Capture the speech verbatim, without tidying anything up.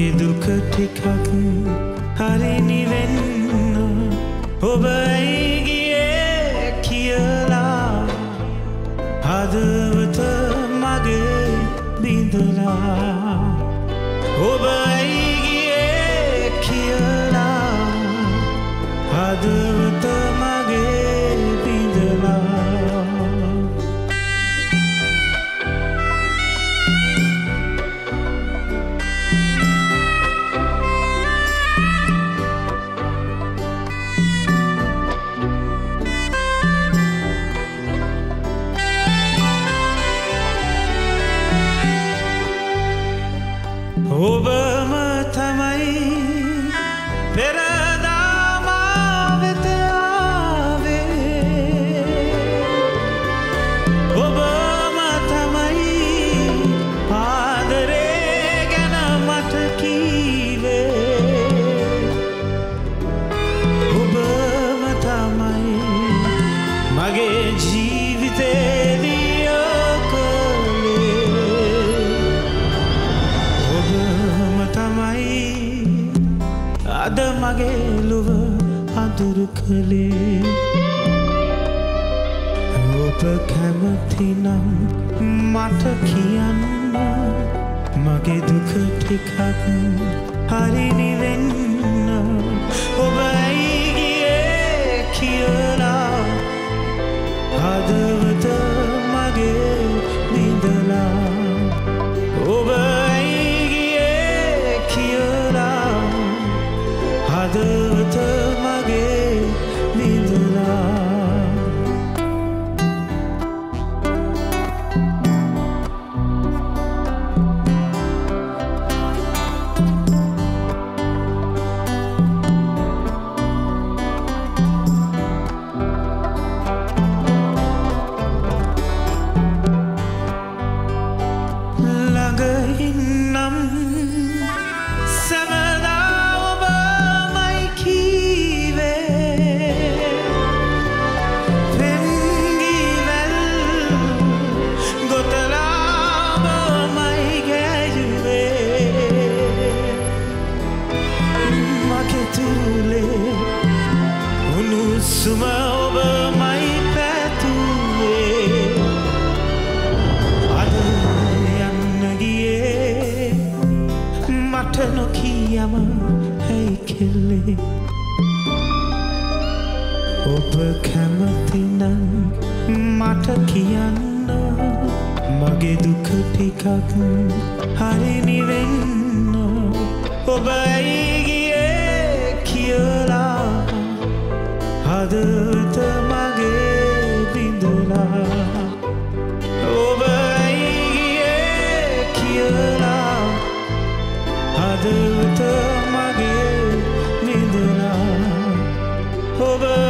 මගේ දුක ටිකක් හරි නිවෙන්න ඔබ ඇයි ගියේ කියලා හදවත මගේ බිඳලා ඔබ ඇයි ගියේ කියලා හදවත මගේ බිඳලා ඔබම තමයි පෙරදා මා වෙත ආවේ ඔබම තමයි ආදරේ ගැන මට කීවේ ඔබම තමයි මගේ ජීවිතේ අද මගේ ලොව අඳුරු කළේ ඔබ කැමතිනම් මට කියන්න මගේ දුක ටිකක් හරි නිවෙන්න ඔබ ඇයි ගියේ කියලා හදවත මගේ බිඳලා ඔබ හදවත මගේ බිඳලා ළඟ ඉන්නම් සුම ඔබ මයි පැතුවේ අද යන්න ගියේ මට නොකියම ඇයි කෙල්ලේ ඔබ කැමතිනම් මට කියන්න මගේ දුක ටිකක් හරි නිවෙන්න ඔබ ඇයි ගියේ කියලා හදවත මගේ බිඳලා ඔබ ඇයි ගියේ කියලා හදවත මගේ බිඳලා ඔබ